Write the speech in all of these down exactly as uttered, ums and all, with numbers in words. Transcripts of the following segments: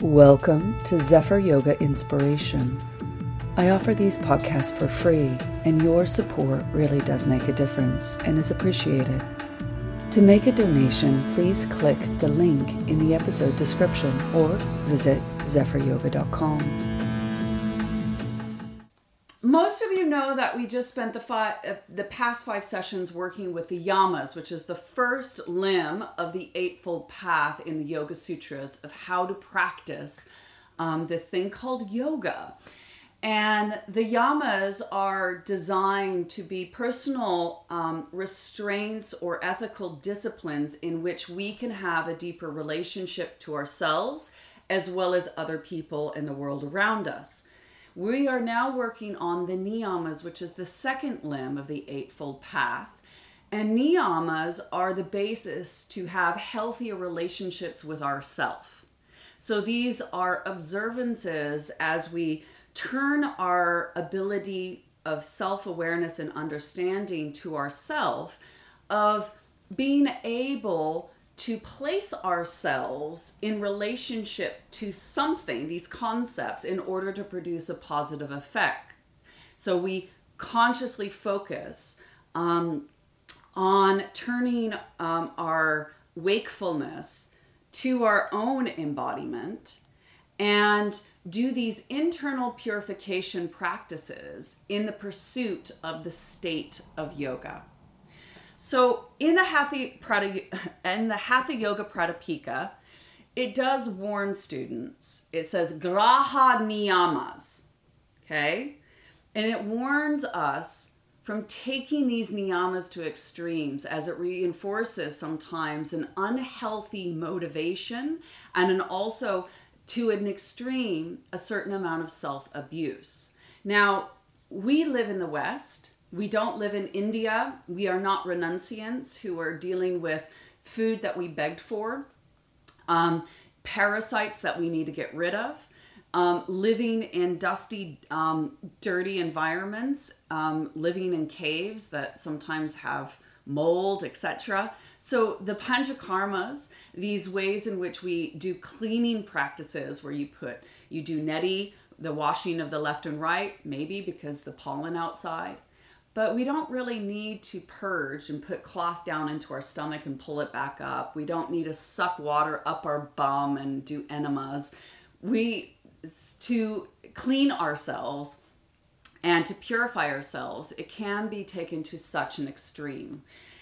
Welcome to Zephyr Yoga Inspiration. I offer these podcasts for free, and your support really does make a difference and is appreciated. To make a donation, please click the link in the episode description or visit zephyr yoga dot com. Most of you know that we just spent the five, uh, the past five sessions working with the yamas, which is the first limb of the Eightfold Path in the Yoga Sutras of how to practice um, this thing called yoga. And the yamas are designed to be personal um, restraints or ethical disciplines in which we can have a deeper relationship to ourselves as well as other people in the world around us. We are now working on the niyamas, which is the second limb of the Eightfold Path. And niyamas are the basis to have healthier relationships with ourself. So these are observances as we turn our ability of self-awareness and understanding to ourself, of being able to place ourselves in relationship to something, these concepts, in order to produce a positive effect. So we consciously focus um, on turning um, our wakefulness to our own embodiment and do these internal purification practices in the pursuit of the state of yoga. So in the Hatha, Prada, in the Hatha Yoga Pradipika, it does warn students. It says Graha Niyamas, okay? And it warns us from taking these niyamas to extremes, as it reinforces sometimes an unhealthy motivation and an also to an extreme a certain amount of self-abuse. Now, we live in the West. We don't live in India. We are not renunciants who are dealing with food that we begged for, um, parasites that we need to get rid of, um, living in dusty, um, dirty environments, um, living in caves that sometimes have mold, et cetera. So the panchakarmas, these ways in which we do cleaning practices where you put, you do neti, the washing of the left and right, maybe because the pollen outside. But we don't really need to purge and put cloth down into our stomach and pull it back up. We don't need to suck water up our bum and do enemas. We, to clean ourselves and to purify ourselves, it can be taken to such an extreme.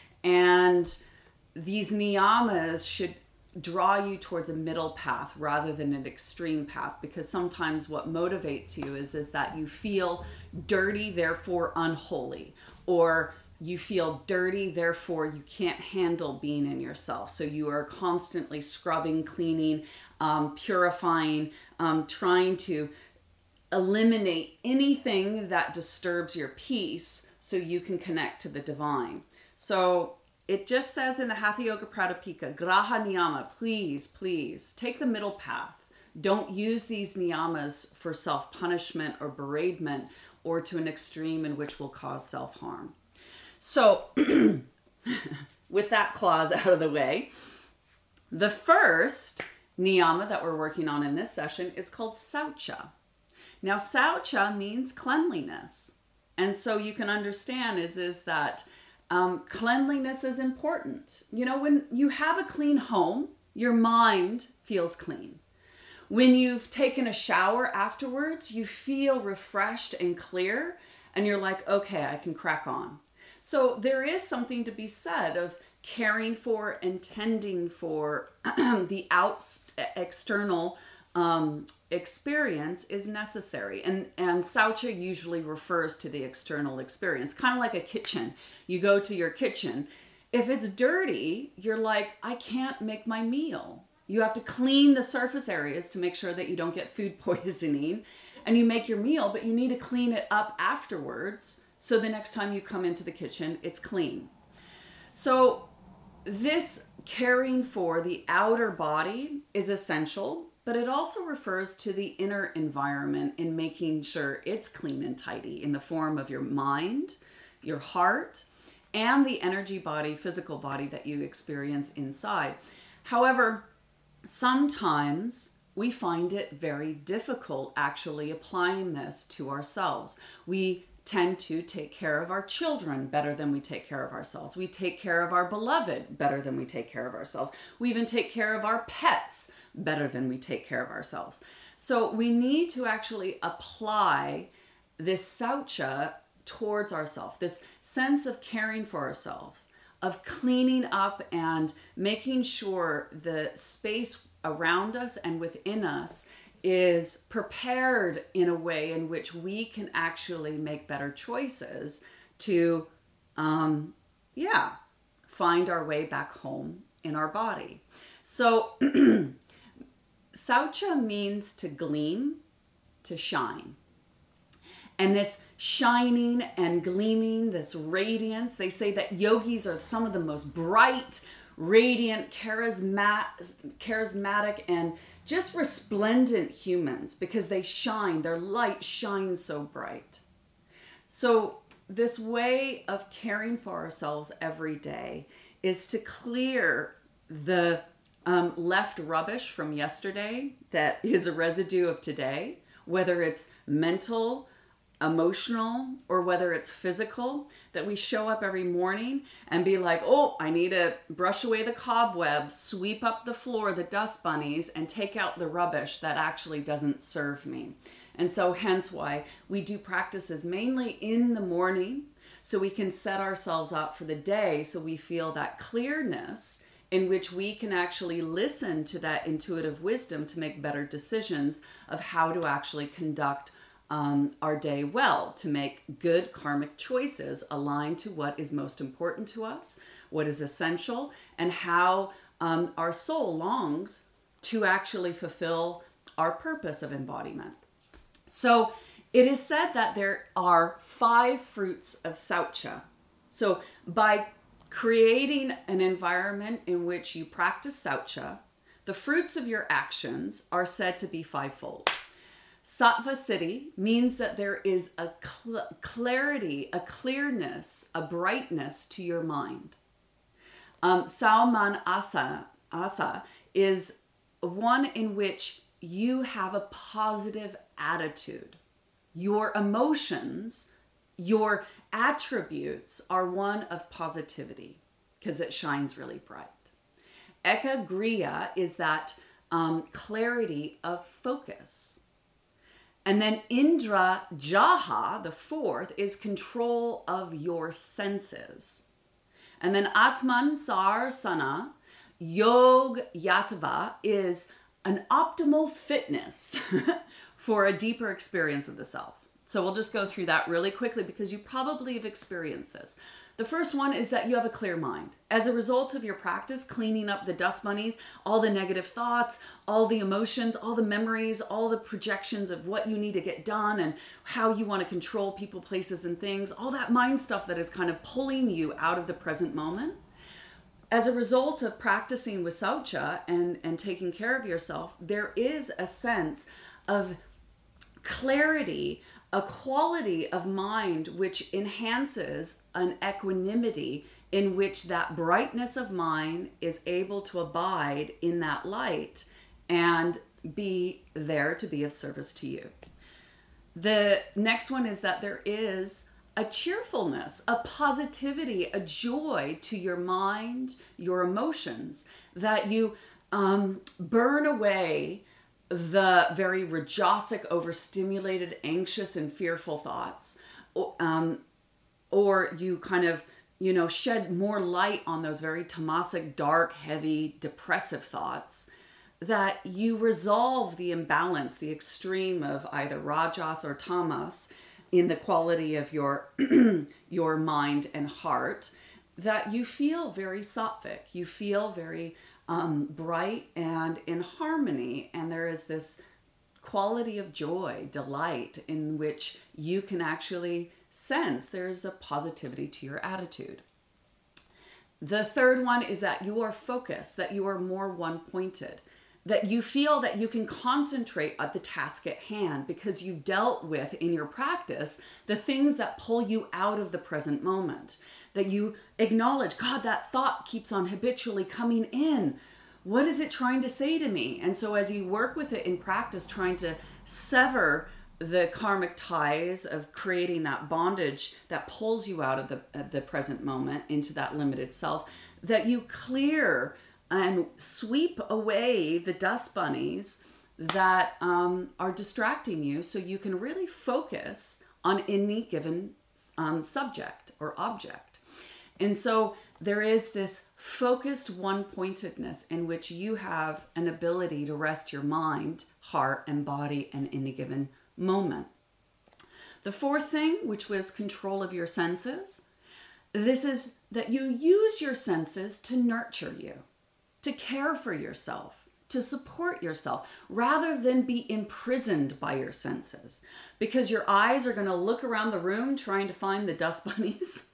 And these niyamas should draw you towards a middle path rather than an extreme path, because sometimes what motivates you is, is that you feel dirty, therefore unholy, or you feel dirty, therefore you can't handle being in yourself. So you are constantly scrubbing, cleaning, um, purifying, um, trying to eliminate anything that disturbs your peace so you can connect to the divine. So it just says in the Hatha Yoga Pradipika, Graha Niyama, please, please take the middle path. Don't use these niyamas for self-punishment or bereavement or to an extreme in which will cause self-harm. So with that clause out of the way, the first niyama that we're working on in this session is called Saucha. Now, Saucha means cleanliness. And so you can understand is, is that Um, cleanliness is important. You know, when you have a clean home, your mind feels clean. When you've taken a shower afterwards, you feel refreshed and clear, and you're like, okay, I can crack on. So there is something to be said of caring for and tending for the out external um, experience is necessary. And, and Saucha usually refers to the external experience, kind of like a kitchen. You go to your kitchen. If it's dirty, you're like, I can't make my meal. You have to clean the surface areas to make sure that you don't get food poisoning. And you make your meal, but you need to clean it up afterwards. So the next time you come into the kitchen, it's clean. So this caring for the outer body is essential, but it also refers to the inner environment in making sure it's clean and tidy in the form of your mind, your heart, and the energy body, physical body that you experience inside. However, sometimes we find it very difficult actually applying this to ourselves. We tend to take care of our children better than we take care of ourselves. We take care of our beloved better than we take care of ourselves. We even take care of our pets better than we take care of ourselves. So we need to actually apply this saucha towards ourselves, this sense of caring for ourselves, of cleaning up and making sure the space around us and within us is prepared in a way in which we can actually make better choices to, um, yeah, find our way back home in our body. So saucha means to gleam, to shine. And this shining and gleaming, this radiance, they say that yogis are some of the most bright, radiant, charismatic, charismatic, and just resplendent humans because they shine, their light shines so bright. So this way of caring for ourselves every day is to clear the um, left rubbish from yesterday that is a residue of today, whether it's mental, emotional, or whether it's physical, that we show up every morning and be like, oh, I need to brush away the cobwebs, sweep up the floor, the dust bunnies, and take out the rubbish that actually doesn't serve me. And so hence why we do practices mainly in the morning so we can set ourselves up for the day so we feel that clearness in which we can actually listen to that intuitive wisdom to make better decisions of how to actually conduct Um, our day well, to make good karmic choices aligned to what is most important to us, what is essential, and how um, our soul longs to actually fulfill our purpose of embodiment. So it is said that there are five fruits of saucha. So by creating an environment in which you practice saucha, the fruits of your actions are said to be fivefold. Sattva siddhi means that there is a cl- clarity, a clearness, a brightness to your mind. Um, Sauman asa, asa is one in which you have a positive attitude. Your emotions, your attributes are one of positivity because it shines really bright. Ekagriya is that um, clarity of focus. And then Indra Jaha, the fourth, is control of your senses. And then Atman Sarsana, Yog Yatava, is an optimal fitness for a deeper experience of the self. So we'll just go through that really quickly because you probably have experienced this. The first one is that you have a clear mind. As a result of your practice, cleaning up the dust bunnies, all the negative thoughts, all the emotions, all the memories, all the projections of what you need to get done and how you want to control people, places, and things, all that mind stuff that is kind of pulling you out of the present moment. As a result of practicing with saucha and, and taking care of yourself, there is a sense of clarity, a quality of mind which enhances an equanimity in which that brightness of mind is able to abide in that light and be there to be of service to you. The next one is that there is a cheerfulness, a positivity, a joy to your mind, your emotions, that you um, burn away the very rajasic, overstimulated, anxious, and fearful thoughts, um, or you kind of, you know, shed more light on those very tamasic, dark, heavy, depressive thoughts, that you resolve the imbalance, the extreme of either rajas or tamas in the quality of your your mind and heart, that you feel very sattvic, you feel very Um, bright and in harmony, and there is this quality of joy, delight, in which you can actually sense there's a positivity to your attitude. The third one is that you are focused, that you are more one-pointed, that you feel that you can concentrate at the task at hand because you've dealt with in your practice the things that pull you out of the present moment. That you acknowledge, God, that thought keeps on habitually coming in. What is it trying to say to me? And so as you work with it in practice, trying to sever the karmic ties of creating that bondage that pulls you out of the, of the present moment into that limited self, that you clear and sweep away the dust bunnies that um, are distracting you, so you can really focus on any given um, subject or object. And so there is this focused one-pointedness in which you have an ability to rest your mind, heart, and body in any given moment. The fourth thing, which was control of your senses, this is that you use your senses to nurture you, to care for yourself, to support yourself, rather than be imprisoned by your senses. Because your eyes are going to look around the room trying to find the dust bunnies.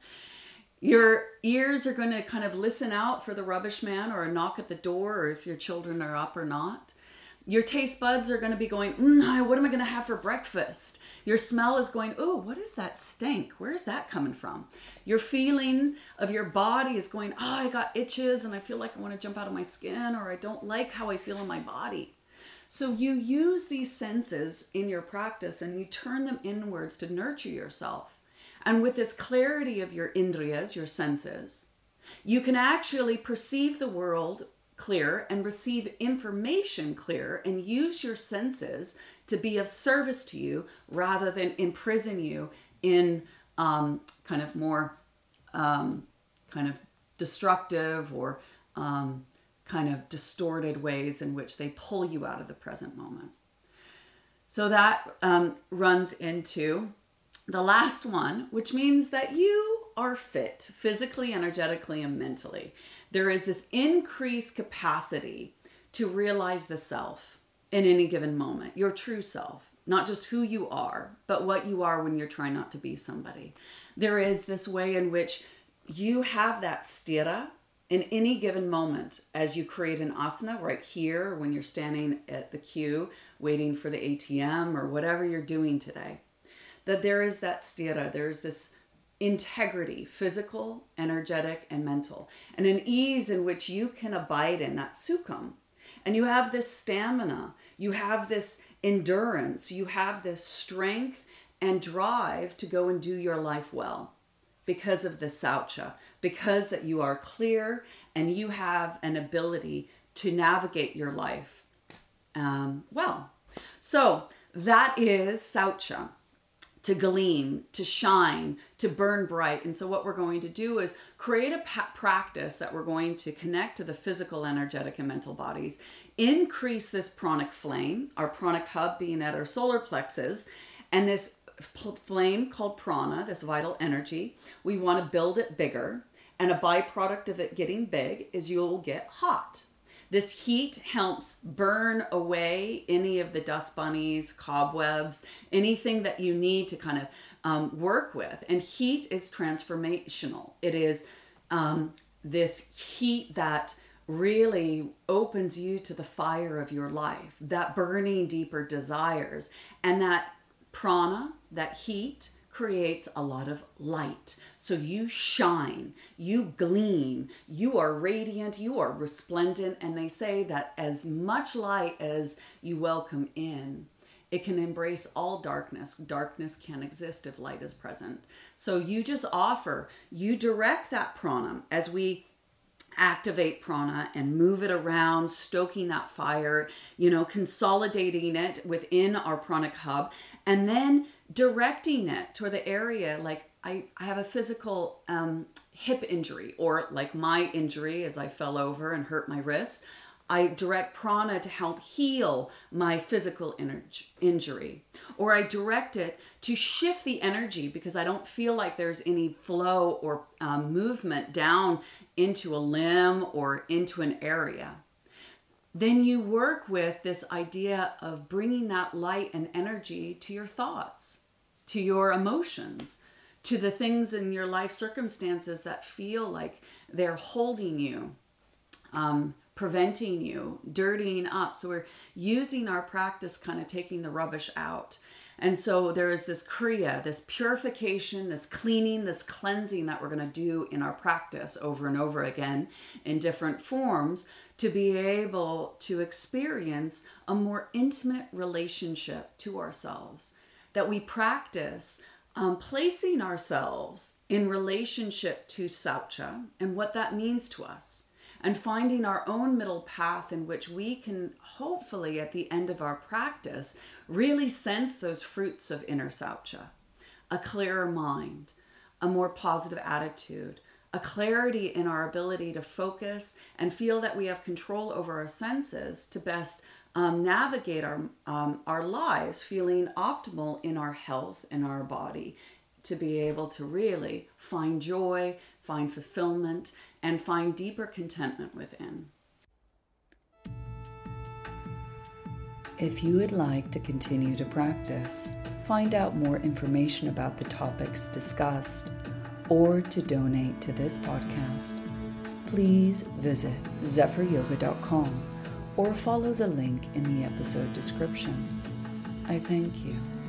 Your ears are going to kind of listen out for the rubbish man or a knock at the door, or if your children are up or not. Your taste buds are going to be going, mm, what am I going to have for breakfast? Your smell is going, oh, what is that stink? Where is that coming from? Your feeling of your body is going, oh, I got itches and I feel like I want to jump out of my skin, or I don't like how I feel in my body. So you use these senses in your practice and you turn them inwards to nurture yourself. And with this clarity of your indriyas, your senses, you can actually perceive the world clear and receive information clear and use your senses to be of service to you rather than imprison you in um, kind of more um, kind of destructive or um, kind of distorted ways in which they pull you out of the present moment. So that um, runs into the last one, which means that you are fit physically, energetically, and mentally. There is this increased capacity to realize the self in any given moment, your true self, not just who you are, but what you are when you're trying not to be somebody. There is this way in which you have that sthira in any given moment as you create an asana right here when you're standing at the queue waiting for the A T M or whatever you're doing today. That there is that sthira, there's this integrity, physical, energetic, and mental, and an ease in which you can abide in that sukham. And you have this stamina, you have this endurance, you have this strength and drive to go and do your life well because of the saucha, because that you are clear and you have an ability to navigate your life um, well. So that is saucha. To gleam, to shine, to burn bright. And so what we're going to do is create a pa- practice that we're going to connect to the physical, energetic, and mental bodies, increase this pranic flame, our pranic hub being at our solar plexus, and this pl- flame called prana, this vital energy, we want to build it bigger. And a byproduct of it getting big is you'll get hot. This heat helps burn away any of the dust bunnies, cobwebs, anything that you need to kind of um, work with. And heat is transformational. It is um, this heat that really opens you to the fire of your life, that burning deeper desires. And that prana, that heat, creates a lot of light. So you shine, you gleam, you are radiant, you are resplendent. And they say that as much light as you welcome in, it can embrace all darkness. Darkness can't exist if light is present. So you just offer, you direct that prana as we activate prana and move it around, stoking that fire, you know, consolidating it within our pranic hub, and then directing it to the area. Like I, I have a physical um, hip injury, or like my injury as I fell over and hurt my wrist. I direct prana to help heal my physical injury. Or I direct it to shift the energy because I don't feel like there's any flow or um, movement down into a limb or into an area. Then you work with this idea of bringing that light and energy to your thoughts, to your emotions, to the things in your life circumstances that feel like they're holding you, um, preventing you, dirtying up. So we're using our practice, kind of taking the rubbish out. And so there is this kriya, this purification, this cleaning, this cleansing that we're going to do in our practice over and over again in different forms to be able to experience a more intimate relationship to ourselves, that we practice um, placing ourselves in relationship to Saucha and what that means to us, and finding our own middle path in which we can hopefully at the end of our practice really sense those fruits of inner Saucha, a clearer mind, a more positive attitude, a clarity in our ability to focus and feel that we have control over our senses to best um, navigate our, um, our lives, feeling optimal in our health, in our body, to be able to really find joy, find fulfillment, and find deeper contentment within. If you would like to continue to practice, find out more information about the topics discussed, or to donate to this podcast, please visit zephyr yoga dot com or follow the link in the episode description. I thank you.